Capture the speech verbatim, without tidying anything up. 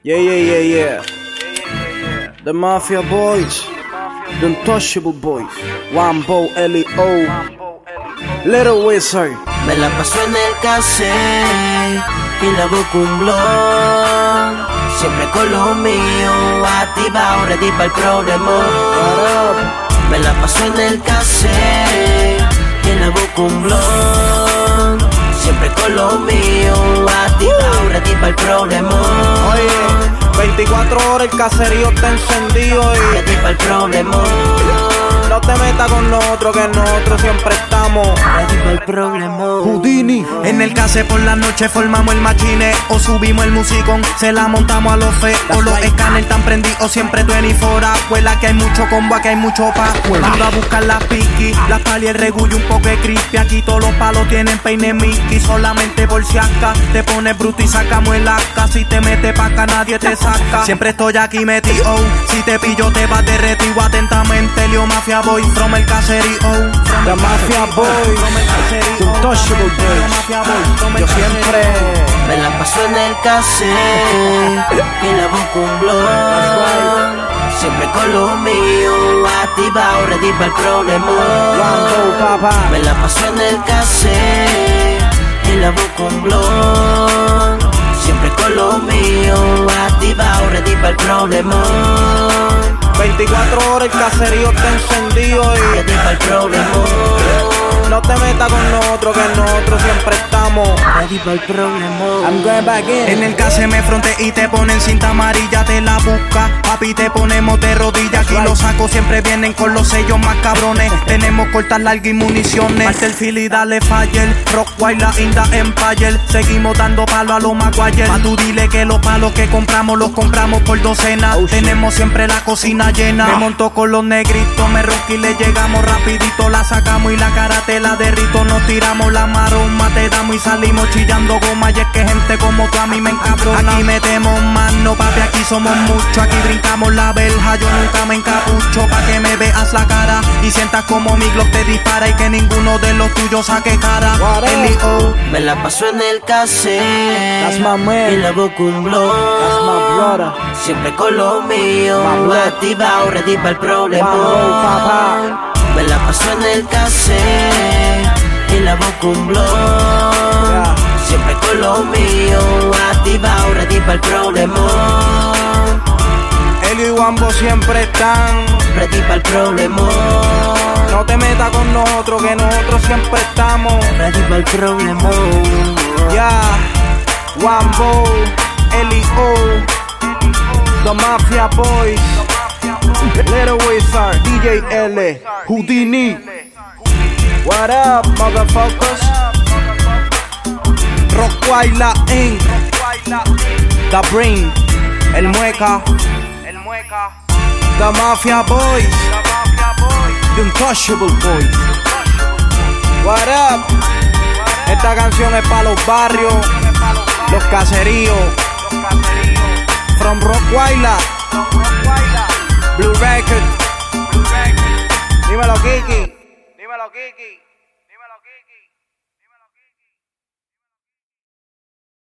Yeah, yeah, yeah, yeah. The Mafia Boys, The Untouchable Boys, Wambo, L E O, Little Wizard. Me la paso en el cassette y la boca un blog. Siempre con lo mío, activado, ready para el problema. Me la paso en el cassette y la boca un blog. Siempre con lo mío, activado, ready para el problema. Oye, veinticuatro horas el caserío está encendido y ready para el problema. No te metas con nosotros, que nosotros siempre estamos ready para el problema. Houdini. En el case por la noche formamos el machine o subimos el musicón, se la montamos a los feos. Los escáneres están prendidos siempre veinticuatro horas. Huela que hay mucho combo, aquí hay mucho pa'. Vamos a buscar las piqui, las pali, el regullo, un poco de crispy. Aquí todos los palos tienen peine Mickey. Solamente por si acá te pones bruto y sacamos el acá. Si te metes pa' acá nadie te saca. Siempre estoy aquí metido, si te pillo te vas derretido. Atentamente, Leo Mafia Boy, from el caserío. The Mafia Boys, The Untouchable Boys. Yo siempre me la paso en el cassette y la busco un blog. Siempre con lo mío, activado, ready para el problema. Me la paso en el cassette y la busco un blog. Siempre con lo mío, activado, ready para el problema. veinticuatro horas el caserío está encendido y ready para el problema. No te metas con nosotros, que nosotros siempre estamos ready para el problema. I'm going back in. En el case me fronte y te ponen cinta amarilla, te la busca, papi, te ponemos de rodillas. Aquí los sacos siempre vienen con los sellos más cabrones. Tenemos cortas largas y municiones. Parte el fil y dale fire, Rockwile, la Inda Empire. Seguimos dando palo a los Maguire. Pa' tú dile que los palos que compramos los compramos por docena. Oh, tenemos siempre la cocina llena. Me monto con los negritos, me rock y le llegamos rapidito. La sacamos y la cara te la derrito. Nos tiramos la maroma, te damos y salimos chillando goma. Y es que gente como tú a mí me encabrona. Aquí metemos mano, papi, aquí somos muchos. Aquí brincamos la verja, yo nunca me encapucho. Pa' que me veas la cara y sientas como mi Glock te dispara. Y que ninguno de los tuyos saque cara. L E O. Me la paso en el cassette That's my man. y la busco un blog. That's my brother. Siempre con lo mío, activado, ready para el problema. Wow, papá. Me la paso en el cassette y la busco un blog. Yeah. Siempre con lo mío, activado, ready para el problema. Elio y Wambo siempre están ready para el problema. No te metas con nosotros, que nosotros siempre estamos ready para el problema. Ya, yeah. Wambo, L E O, The Mafia Boys, Little Wizard, D J L, Houdini. What up, motherfuckers? Rockwile Incorporated, The Brain, El Mueca, The Mafia Boys, The Untouchable Boys. What up? Esta canción es para los barrios, los caseríos. From Rockwile, Blue Record. Dímelo, Kiki. Dímelo, Kiki. Dímelo, Kiki.